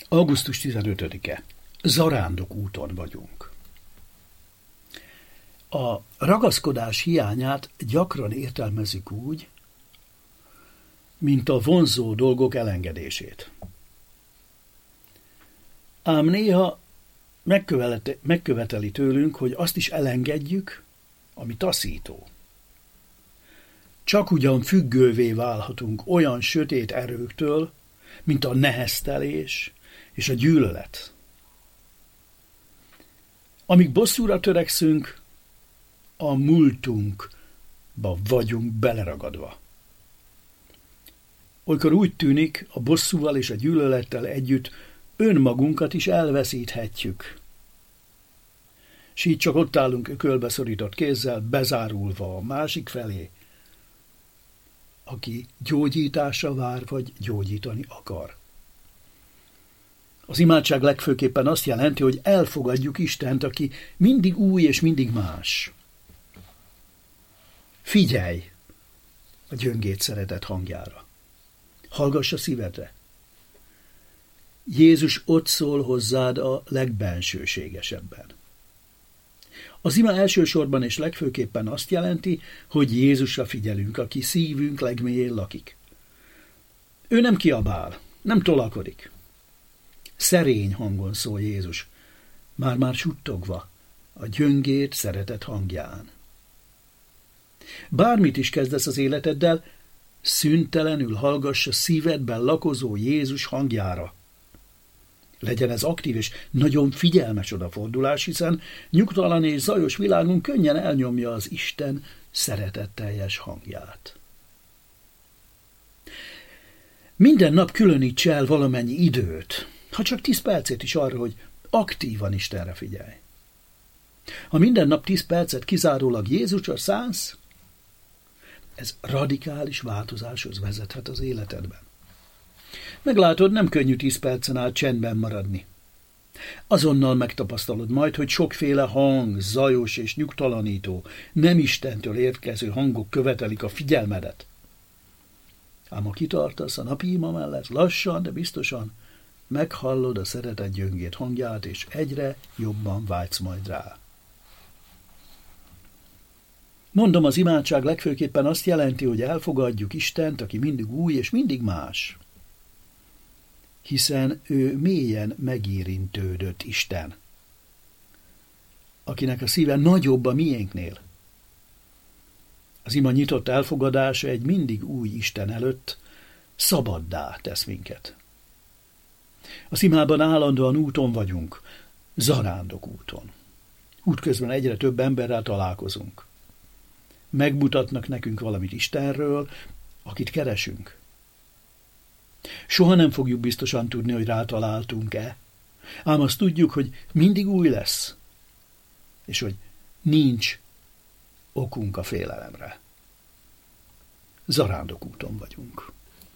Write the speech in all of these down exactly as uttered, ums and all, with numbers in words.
augusztus tizenötödike. Zarándok úton vagyunk. A ragaszkodás hiányát gyakran értelmezzük úgy, mint a vonzó dolgok elengedését. Ám néha megköveteli tőlünk, hogy azt is elengedjük, ami taszító. Csak ugyan függővé válhatunk olyan sötét erőktől, mint a neheztelés és a gyűlölet. Amíg bosszúra törekszünk, a múltunkba vagyunk beleragadva. Olykor úgy tűnik, a bosszúval és a gyűlölettel együtt önmagunkat is elveszíthetjük. S így csak ott állunk ökölbe szorított kézzel, bezárulva a másik felé, aki gyógyításra vár, vagy gyógyítani akar. Az imádság legfőképpen azt jelenti, hogy elfogadjuk Istent, aki mindig új és mindig más. Figyelj a gyöngét szeretett hangjára. Hallgass a szívedre. Jézus ott szól hozzád a legbensőségesebben. Az ima elsősorban és legfőképpen azt jelenti, hogy Jézusra figyelünk, aki szívünk legmélyén lakik. Ő nem kiabál, nem tolakodik. Szerény hangon szól Jézus, már-már suttogva, a gyöngét szeretett hangján. Bármit is kezdesz az életeddel, szüntelenül hallgass a szívedben lakozó Jézus hangjára. Legyen ez aktív és nagyon figyelmes odafordulás, hiszen nyugtalan és zajos világunk könnyen elnyomja az Isten szeretetteljes hangját. Minden nap különíts el valamennyi időt, ha csak tíz percet is arra, hogy aktívan Istenre figyelj. Ha minden nap tíz percet kizárólag Jézusra szánsz, ez radikális változáshoz vezethet az életedben. Meglátod, nem könnyű tíz percen át csendben maradni. Azonnal megtapasztalod majd, hogy sokféle hang, zajos és nyugtalanító, nem Istentől érkező hangok követelik a figyelmedet. Ám ha kitartasz a napi ima mellett, lassan, de biztosan meghallod a szeretet gyöngét hangját, és egyre jobban vágysz majd rá. Mondom, az imádság legfőképpen azt jelenti, hogy elfogadjuk Istent, aki mindig új és mindig más. Hiszen ő mélyen megérintődött Isten, akinek a szíve nagyobb a miénknél. Az ima nyitott elfogadása egy mindig új Isten előtt szabaddá tesz minket. Az imában állandóan úton vagyunk, zarándok úton. Útközben egyre több emberrel találkozunk. Megmutatnak nekünk valamit Istenről, akit keresünk. Soha nem fogjuk biztosan tudni, hogy rátaláltunk-e, ám azt tudjuk, hogy mindig új lesz, és hogy nincs okunk a félelemre. Zarándok úton vagyunk.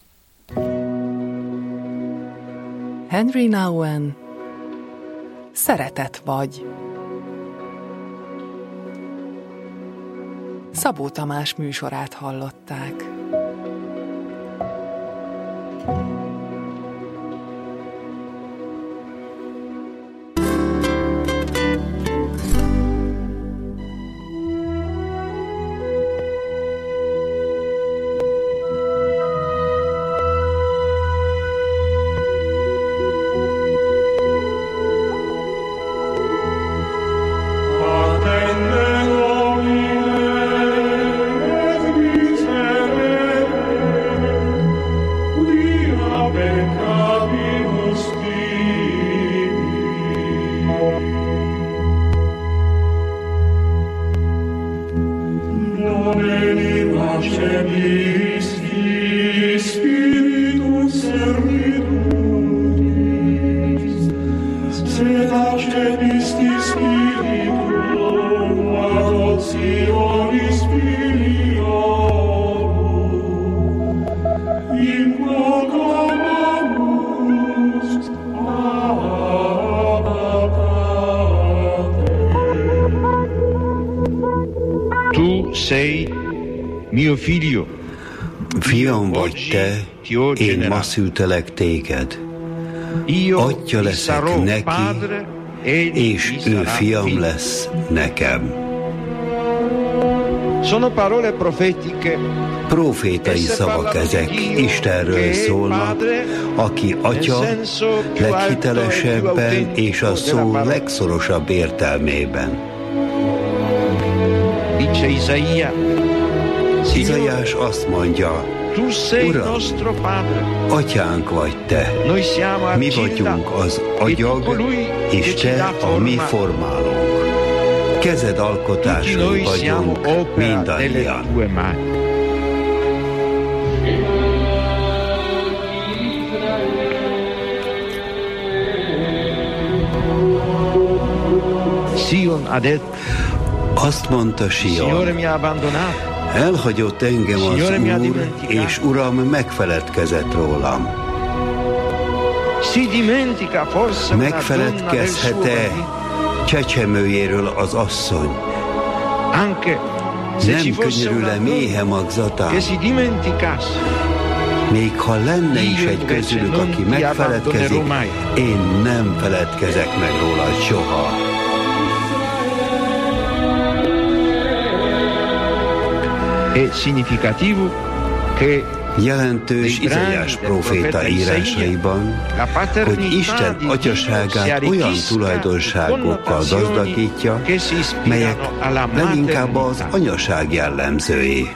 Henry Nouwen, Szeretet vagy. Szabó Tamás műsorát hallották. Mio figlio, Fiam vagy te, én ma szültelek téged. atya leszek neki, és ő fiam lesz nekem. Profétai szavak ezek, Istenről szólnak, aki atya leghitelesebben és a szó legszorosabb értelmében. Izaiás azt mondja, Uram, atyánk vagy te, mi vagyunk az agyag, és te a mi formálónk. Kezed alkotásai vagyunk mindannyian. Azt mondta Sion, elhagyott engem az Úr, és Uram megfeledkezett rólam. Megfeledkezhet-e csecsemőjéről az asszony? Nem könyörül-e méhe magzatán? Még ha lenne is egy közülük, aki megfeledkezik, én nem feledkezek meg róla soha. Jelentős Izaiás próféta írásaiban, hogy Isten atyaságát olyan tulajdonságokkal gazdagítja, melyek leginkább az anyaság jellemzői.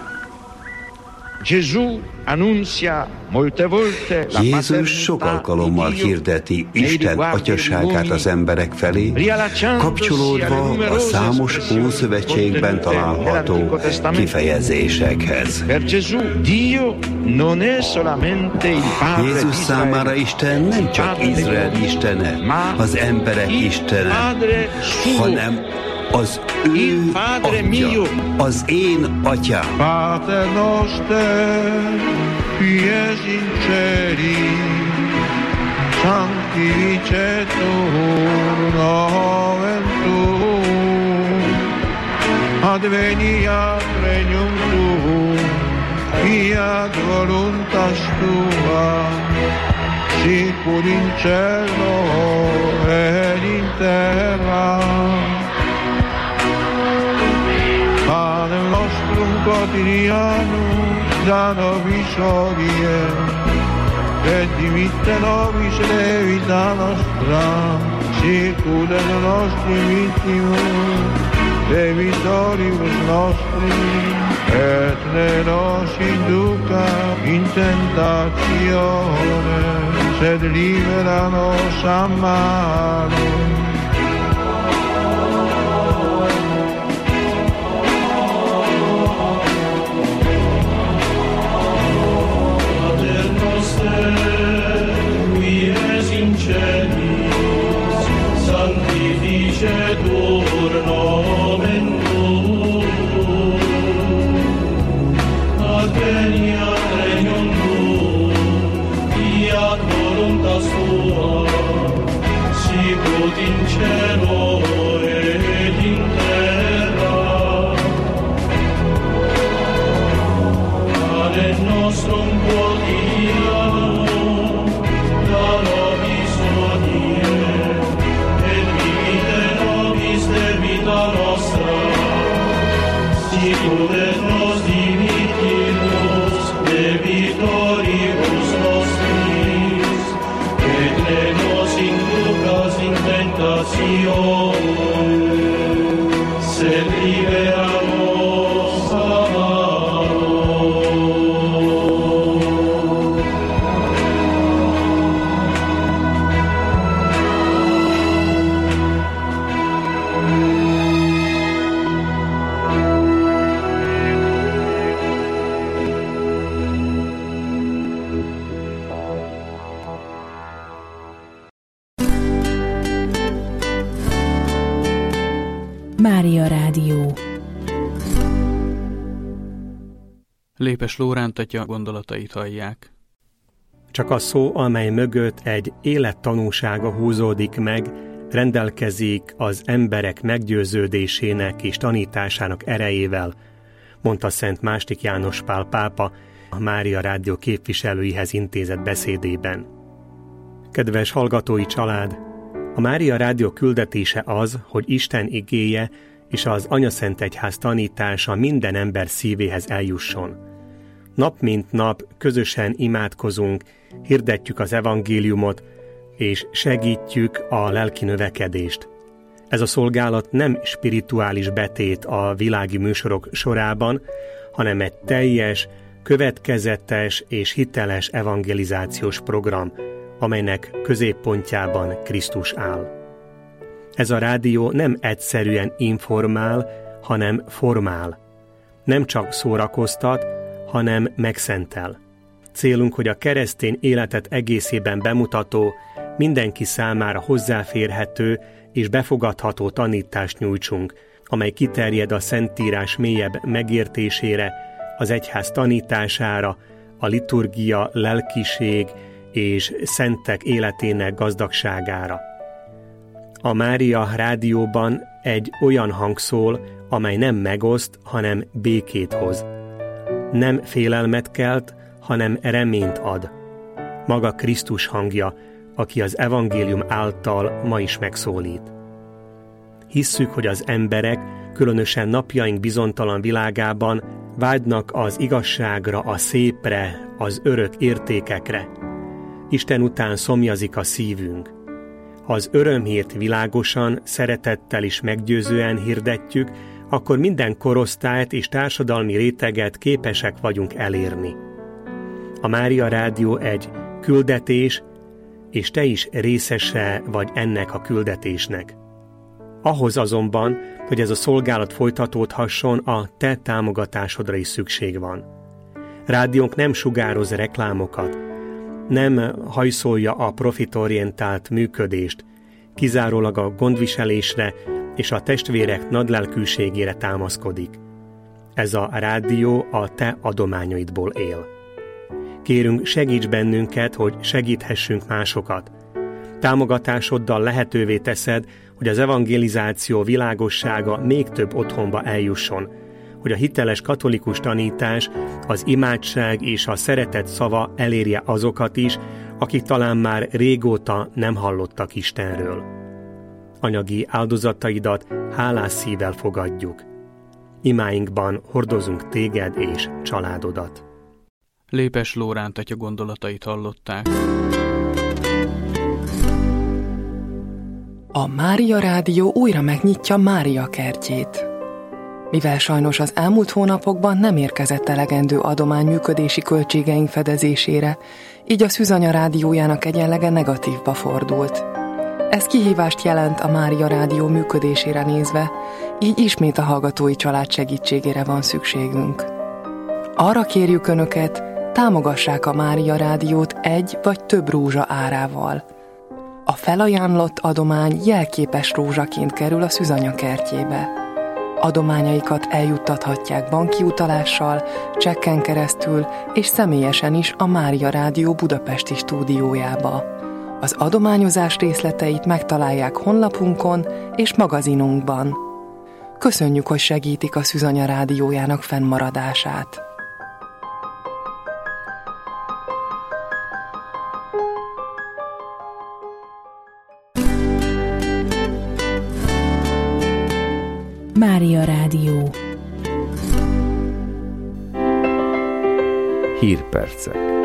Jézus sok alkalommal hirdeti Isten atyaságát az emberek felé, kapcsolódva a számos Ószövetségben található kifejezésekhez. Jézus számára Isten nem csak Izrael istene, az emberek istene, hanem az ő atya, az én atyám. Pater noster, qui es in celi, sanctificetur nomen tuum, adveniat regnum tuum, fiat voluntas tua, sicur in cielo et in terra. Panem nostrum quotidianum da nobis hodie, et dimitte nobis levita nostra, sicur et nostrum vittimus, debitoribus nostris, et ne nos induca in tentatione, sed libera nos a malo. Sanctificetur nomen tuum, adveniat regnum tuum, fiat voluntas tua, sicut in cielo et in terra. Panem nostrum quotidianum da nobis hodie, debita nostra, sicur et nos dimittimus debitoribus nostris, et ne nos inducas in tentatione, sed libera nos a malo. Mária Rádió. Lépes Lóránt atya gondolatait hallják. Csak a szó, amely mögött egy élettanúsága húzódik meg, rendelkezik az emberek meggyőződésének és tanításának erejével, mondta Szent második János Pál pápa a Mária Rádió képviselőihez intézett beszédében. Kedves hallgatói család! A Mária Rádió küldetése az, hogy Isten igéje és az Anyaszentegyház tanítása minden ember szívéhez eljusson. Nap mint nap közösen imádkozunk, hirdetjük az evangéliumot, és segítjük a lelki növekedést. Ez a szolgálat nem spirituális betét a világi műsorok sorában, hanem egy teljes, következetes és hiteles evangelizációs program, amelynek középpontjában Krisztus áll. Ez a rádió nem egyszerűen informál, hanem formál. Nem csak szórakoztat, hanem megszentel. Célunk, hogy a keresztény életet egészében bemutató, mindenki számára hozzáférhető és befogadható tanítást nyújtsunk, amely kiterjed a Szentírás mélyebb megértésére, az egyház tanítására, a liturgia, lelkiség és szentek életének gazdagságára. A Mária Rádióban egy olyan hang szól, amely nem megoszt, hanem békét hoz. Nem félelmet kelt, hanem reményt ad. Maga Krisztus hangja, aki az evangélium által ma is megszólít. Hisszük, hogy az emberek, különösen napjaink bizonytalan világában vágynak az igazságra, a szépre, az örök értékekre. Isten után szomjazik a szívünk. Ha az örömhírt világosan, szeretettel is meggyőzően hirdetjük, akkor minden korosztályt és társadalmi réteget képesek vagyunk elérni. A Mária Rádió egy küldetés, és te is részese vagy ennek a küldetésnek. Ahhoz azonban, hogy ez a szolgálat folytatódhasson, a te támogatásodra is szükség van. Rádiónk nem sugároz reklámokat, nem hajszolja a profitorientált működést, kizárólag a gondviselésre és a testvérek nagylelkűségére támaszkodik. Ez a rádió a te adományaidból él. Kérünk, segíts bennünket, hogy segíthessünk másokat. Támogatásoddal lehetővé teszed, hogy az evangelizáció világossága még több otthonba eljusson, hogy a hiteles katolikus tanítás, az imádság és a szeretet szava elérje azokat is, akik talán már régóta nem hallottak Istenről. Anyagi áldozataidat hálás szívvel fogadjuk. Imáinkban hordozunk téged és családodat. Lépes Lóránt atya gondolatait hallották. A Mária Rádió újra megnyitja Mária kertjét. Mivel sajnos az elmúlt hónapokban nem érkezett elegendő adomány működési költségeink fedezésére, így a Szűzanya Rádiójának egyenlege negatívba fordult. Ez kihívást jelent a Mária Rádió működésére nézve, így ismét a hallgatói család segítségére van szükségünk. Arra kérjük Önöket, támogassák a Mária Rádiót egy vagy több rózsa árával. A felajánlott adomány jelképes rózsaként kerül a Szűzanya kertjébe. Adományaikat eljuttathatják banki utalással, csekken keresztül és személyesen is a Mária Rádió budapesti stúdiójába. Az adományozás részleteit megtalálják honlapunkon és magazinunkban. Köszönjük, hogy segítik a Szűzanya Rádiójának fennmaradását. Mária Rádió. Hírpercek.